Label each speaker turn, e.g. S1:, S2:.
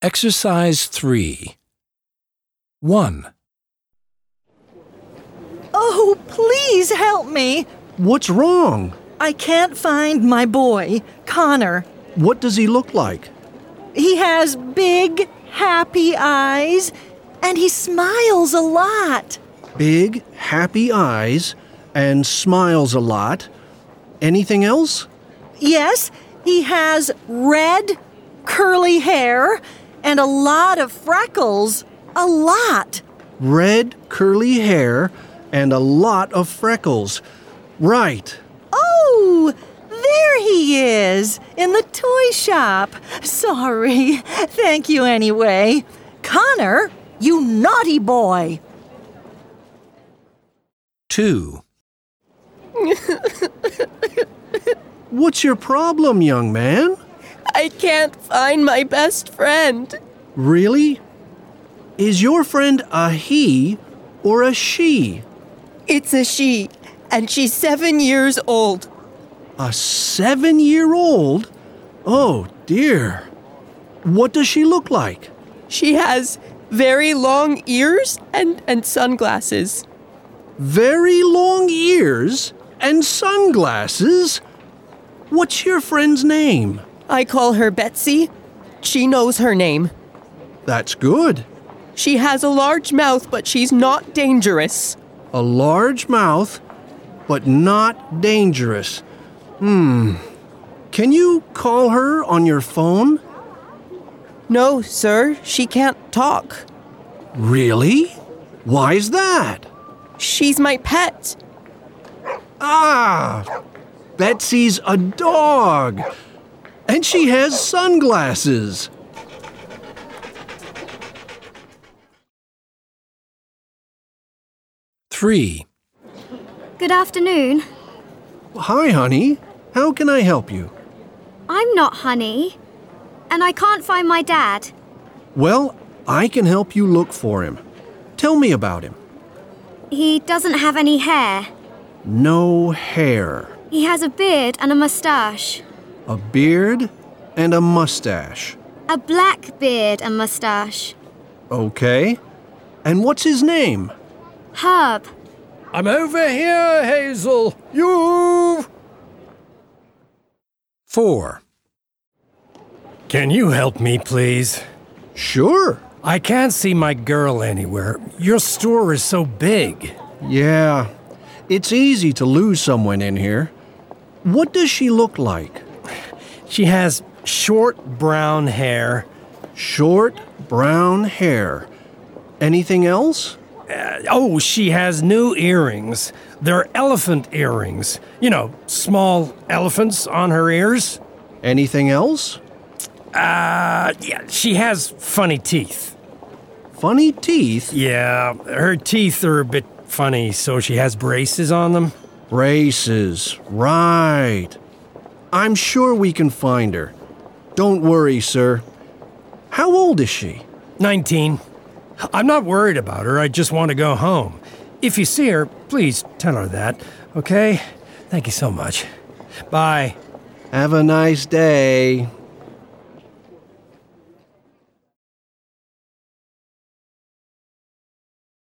S1: Exercise 3. 1.
S2: Oh, please help me.
S3: What's wrong?
S2: I can't find my boy, Connor.
S3: What does he look like?
S2: He has big, happy eyes, and he smiles a lot.
S3: Big, happy eyes and smiles a lot. Anything else?
S2: Yes, he has red, curly hair and a lot of freckles. A lot.
S3: Red, curly hair and a lot of freckles. Right.
S2: Oh, there he is, in the toy shop. Sorry. Thank you anyway. Connor, you naughty boy.
S1: 2.
S3: What's your problem, young man?
S4: I can't find my best friend.
S3: Really? Is your friend a he or a she?
S4: It's a she, and she's 7 years old.
S3: A 7-year-old? Oh, dear. What does she look like?
S4: She has very long ears and sunglasses.
S3: Very long ears and sunglasses? What's your friend's name?
S4: I call her Betsy. She knows her name.
S3: That's good.
S4: She has a large mouth, but she's not dangerous.
S3: A large mouth, but not dangerous. Can you call her on your phone?
S4: No, sir, she can't talk.
S3: Really? Why's that?
S4: She's my pet.
S3: Ah, Betsy's a dog. And she has sunglasses.
S1: Three.
S5: Good afternoon.
S3: Hi, honey. How can I help you?
S5: I'm not Honey, and I can't find my dad.
S3: Well, I can help you look for him. Tell me about him.
S5: He doesn't have any hair.
S3: No hair.
S5: He has a beard and a mustache.
S3: A beard and a mustache.
S5: A black beard and mustache.
S3: Okay. And what's his name?
S5: Herb.
S6: I'm over here, Hazel. You!
S1: 4.
S6: Can you help me, please?
S3: Sure.
S6: I can't see my girl anywhere. Your store is so big.
S3: Yeah. It's easy to lose someone in here. What does she look like?
S6: She has short brown hair.
S3: Short brown hair. Anything else?
S6: She has new earrings. They're elephant earrings. You know, small elephants on her ears.
S3: Anything else?
S6: She has funny teeth.
S3: Funny teeth?
S6: Yeah, her teeth are a bit funny, so she has braces on them.
S3: Braces. Right. I'm sure we can find her. Don't worry, sir. How old is she?
S6: 19. I'm not worried about her. I just want to go home. If you see her, please tell her that, okay? Thank you so much. Bye.
S3: Have a nice day.